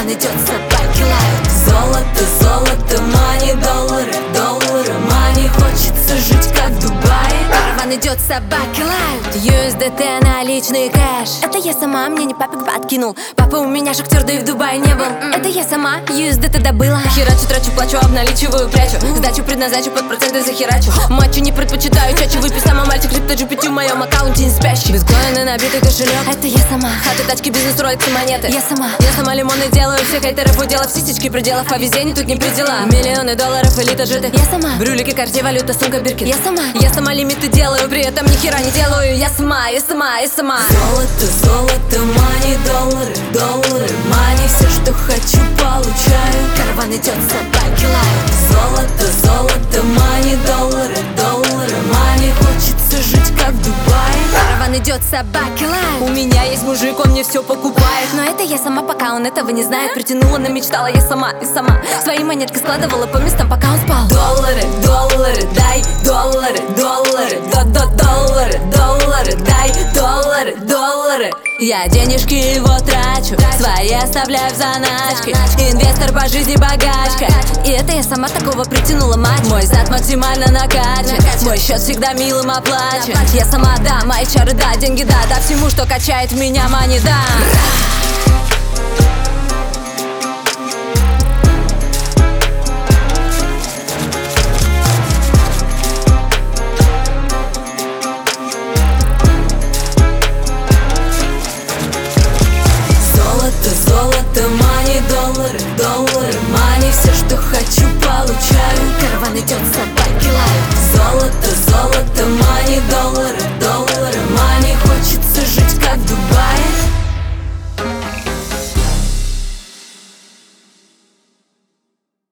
Караван идет, собаки лают. Золото, золото, мани, доллары, доллары, мани. Хочется жить как в Дубае. Караван идет, собаки лают. USDT, наличный кэш. Это я сама, мне не папик подкинул. Папа у меня шахтер, да и в Дубае не был. Это я сама, USDT добыла. Херачу, трачу, плачу, обналичиваю, прячу. Сдачу предназначу, под проценты захерачу. Матчу не предпочитаю, чаще выпью сама. Мальчик крипто GPT в моем аккаунте не спящий. Биткоины, набитый кошелек. Это я сама. Хаты, тачки, бизнес, роликсы, монеты. Я сама лимоны делаю. Всех хейтеров уделов, сисечки пределов. По везению тут не предела. Миллионы долларов, элита житых. Я сама. Брюлики, карте, валюта, сумка, биркин. Я сама лимиты делаю, при этом ни хера не делаю. Я сама. Золото, золото, мани, доллары, доллары, мани. Все, что хочу, получаю. Караван идет, собаки лают. Золото, золото, мани, доллары, доллары, мани. Хочется жить как в Дубае. Караван идет, собаки лают. У меня есть мужик, он мне все покупает. Но это я сама, пока он этого не знает. Притянула, намечтала я сама. Свои монетки складывала по местам, пока он спал. Доллары, доллары, дай доллары, доллары, доллары, доллары, дай доллары, доллары. Я денежки его трачу, свои оставляю в заначке. Инвестор по жизни, богачка. И это я сама такого притянула, мать. Мой зад максимально накачан, мой счет всегда милым оплачен. Я сама, да, мои чары, да, деньги, да, да всему, что качает меня, мани, да. Золото, мани, доллары, доллары, мани. Все, что хочу, получаю. Караван идет, собаки лают. Золото, золото, мани, доллары,